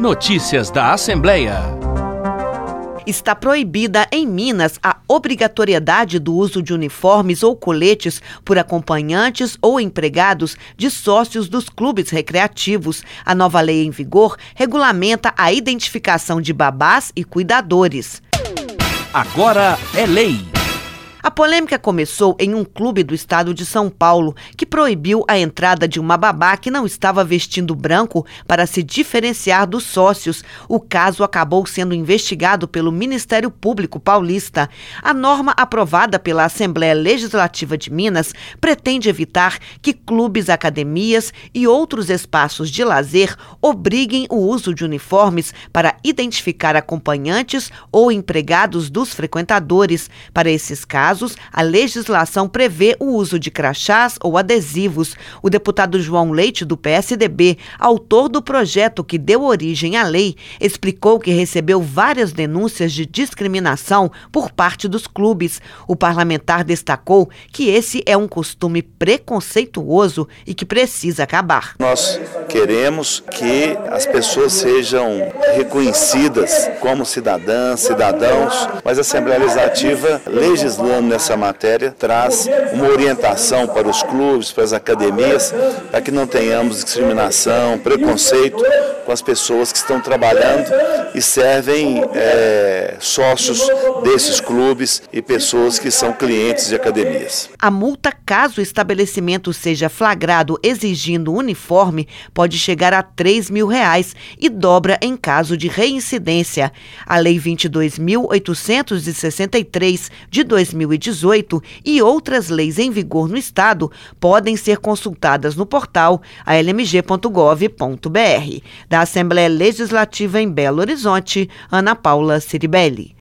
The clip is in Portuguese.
Notícias da Assembleia. Está proibida em Minas a obrigatoriedade do uso de uniformes ou coletes por acompanhantes ou empregados de sócios dos clubes recreativos. A nova lei em vigor regulamenta a identificação de babás e cuidadores. Agora é lei. A polêmica começou em um clube do estado de São Paulo, que proibiu a entrada de uma babá que não estava vestindo branco para se diferenciar dos sócios. O caso acabou sendo investigado pelo Ministério Público Paulista. A norma aprovada pela Assembleia Legislativa de Minas pretende evitar que clubes, academias e outros espaços de lazer obriguem o uso de uniformes para identificar acompanhantes ou empregados dos frequentadores. Para esses casos, a legislação prevê o uso de crachás ou adesivos. O deputado João Leite, do PSDB, autor do projeto que deu origem à lei, explicou que recebeu várias denúncias de discriminação por parte dos clubes. O parlamentar destacou que esse é um costume preconceituoso e que precisa acabar. Nós queremos que as pessoas sejam reconhecidas como cidadãs, cidadãos, mas a Assembleia Legislativa, legislando nessa matéria, traz uma orientação para os clubes, para as academias, para que não tenhamos discriminação, preconceito com as pessoas que estão trabalhando e servem sócios desses clubes e pessoas que são clientes de academias. A multa, caso o estabelecimento seja flagrado exigindo uniforme, pode chegar a R$3.000 e dobra em caso de reincidência. A Lei 22.863 de 2018 e outras leis em vigor no Estado podem ser consultadas no portal almg.gov.br. Da Assembleia Legislativa em Belo Horizonte, Ana Paula Ciribelli.